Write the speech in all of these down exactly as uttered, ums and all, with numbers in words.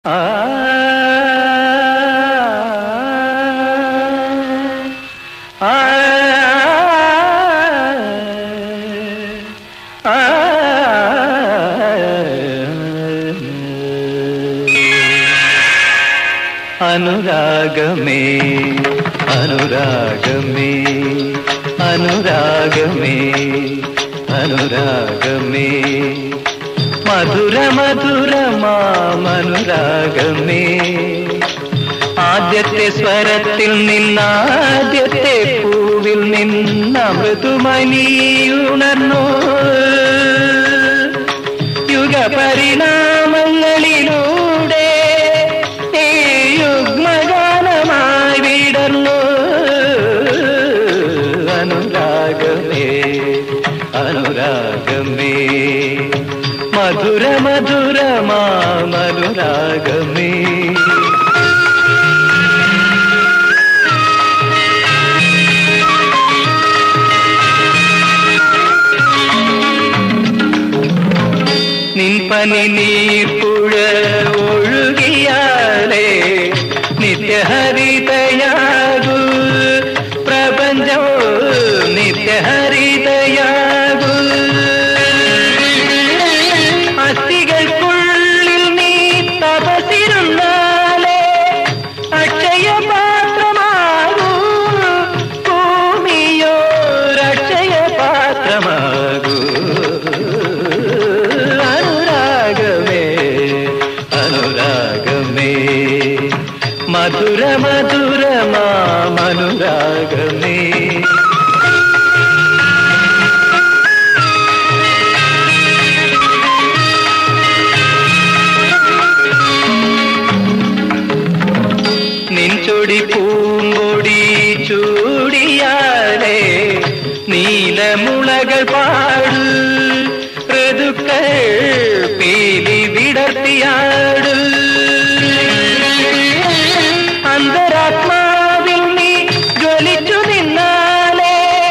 ആ ആ അനുരാഗമേ അനുരാഗമേ അനുരാഗമേ അനുരാഗമേ മധുര മധുരമാമനുരാഗമേ ആദ്യത്തെ സ്വരത്തിൽ നിന്നാദ്യത്തെ പൂവിൽ നിന്ന് മൃദുമണിയുണർന്നു യുഗപരിണാമങ്ങളിലൂടെ ഈ യുഗ്മഗാനമായി വിടർന്നു അനുരാഗമേ അനുരാഗമേ മധുര മധുരമാമനുരാഗമേ നിൻപനി നീർപ്പുഴ ഒഴുകിയാലേ നിത്യഹരിതയാകൂ പ്രപഞ്ചം നിത്യഹരിതയാകൂ അസ്ഥികൾക്കുള്ളിൽ നീ തപസിരുന്നാലേ അക്ഷയപാത്രമാകൂ ഭൂമിയോരക്ഷയപാത്രമാകൂ മധുര മധുരമാമനുരാഗമേ നിൻചൊടി പൂമ്പൊടി ചൂടിയാലേ നീലമുളകൾ പാടു ഋതുക്കൾ പീലി വിടർത്തിയാടു അന്തരാത്മാവിൽ നീ ജ്വലിച്ചു നിന്നാലേ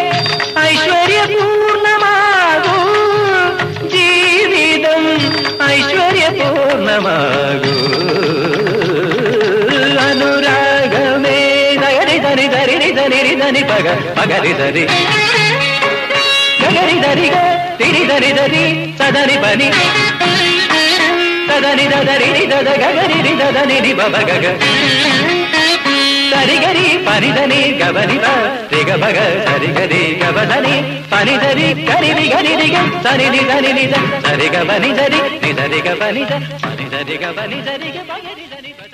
ഐശ്വര്യപൂർണമാകൂ ജീവിതം ഐശ്വര്യപൂർണമാകൂ അനുരാഗമേ ധരി ധരി ധരി ധരി ധരി പഗ പഗരി ധരി ഗരി ധരി ഗരി ധരി ധരി സദരി പനി സദനി ദരി ദദ ഗരി ദദനി നി ബബ ഗഗ സരി ഗരി പനി ധനി ഗബനി ബ രി ഗ ബഗ സരി ഗരി ഗബ ധനി പനി ധരി ഗരി രി ഗരി രി ഗ സരി നി ധനി നി ധ സരി ഗ ബനി ധരി നി ധരി ഗ ബനി ധ പനി ധരി ഗ ബനി ധരി ഗ ബഗരി ധനി